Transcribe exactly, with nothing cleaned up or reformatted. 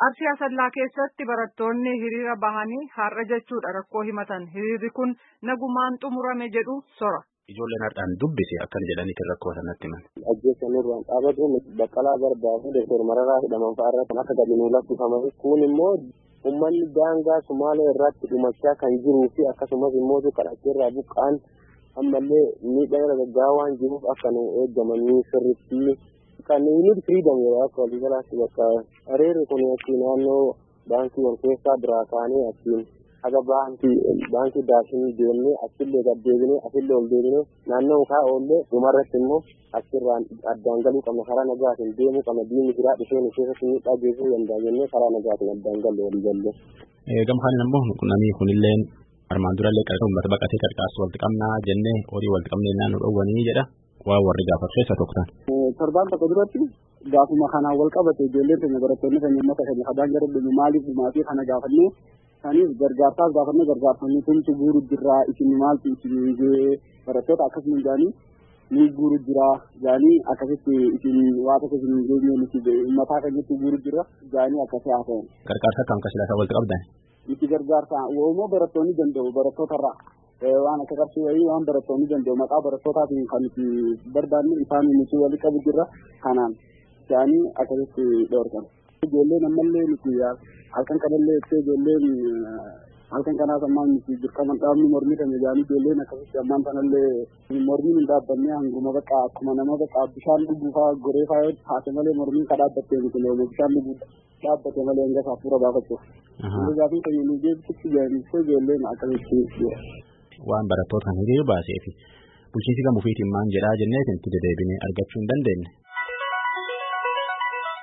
Arsii Asallaa keessatti barattoonni hiriira bahanii har'a jechuudha rakkoo himatan. Hiriirri kun nagumaan xumurame jedhu sora. Ijoolleen har'aan dubbise akkana jedhaniiti rakkoo sanatti himan. Ajjeessan irraan dhaabatu Baqqalaa Garbaa fi Doktor Mararaa hidhaman fa'aa irratti akka gadinuu lakkifamanii kun immoo uummanni daangaa Sumaalee irratti dhumachaa kan jiruu fi akkasumas immoo kadhachee irraa buqqaan ammallee miidhaa gaggaawaa waan jiruuf akka nu eeggamanii sirriitti kan inni freedom yoo akka walii galaatti bakka hiriirri kun achi naannoo baankii wal keessaa biraa kaanee achiin haga baankii baankii daashin deemnee achillee gad deebinee asillee ol deebinee naannoo kaa oollee dhumarratti immoo achirraan addaan galuu qabna karaa nagaatiin deemuu qabna diinni biraa dhufeen keessatti miidhaa geessisuu danda'a jennee karaa nagaatiin addaan galle walii galle. Gamkaan immoo namni kunillee armaan durallee qarqara uummata baqatee qarqaarsu walitti qabnaa jennee horii walitti qabnee naannoo dhowwanii jedha waa warri gaafatu keessa tokko ta'an. Torbaan tokko duratti gaafuma kanaan wal qabate ijoolleen keenya barattoonni keenya uummata keenya kadhaan gara dhumu maaliif maatii kana gaafannee saniif gargaarsaaf gaafannee gargaarsonni tumtu guuru jirraa isin maaltu isin barattoota akkasuma jaanii ni guuru jira jaanii akkasitti isin waa tokko isin geenye nuti uummataa keenyatti guuru jira jaanii akkasii haasa'an. Gargaarsa akkam kasilaasaa walitti qabdan? Itti gargaarsa woomoo barattoonni danda'u barattootarraa. Waan akka qarshii wayii waan barattoonni danda'u maqaa barattootatiin kan nuti barbaanne isaan nuti walitti qabu jirra kanaan jaanii akkasitti dhoorkan. Ijoolleen ammallee nuti halkan kanallee itti ijoolleen halkan kanaas ammaan nuti dirqaman dhaabni mormii kan jaanii ijoolleen akkasitti ammaan kanallee mormiin hin dhaabbanne hanguma bakka akkuma nama bakka bishaan dhuguufaa goreefaa yoo haase malee mormiin ka dhaabbattee nuti looma bishaan dhuguu dhaabbate malee hanga saafuura baafachuuf. Gaafiin keenya nu geessitti jaanii ijoolleen akkasitti waan barattoota kan hiriira baasee fi bulchiinsi gamuufiitiin maan jedhaa jennee itti deddeebinee argachuu hin dandeenye.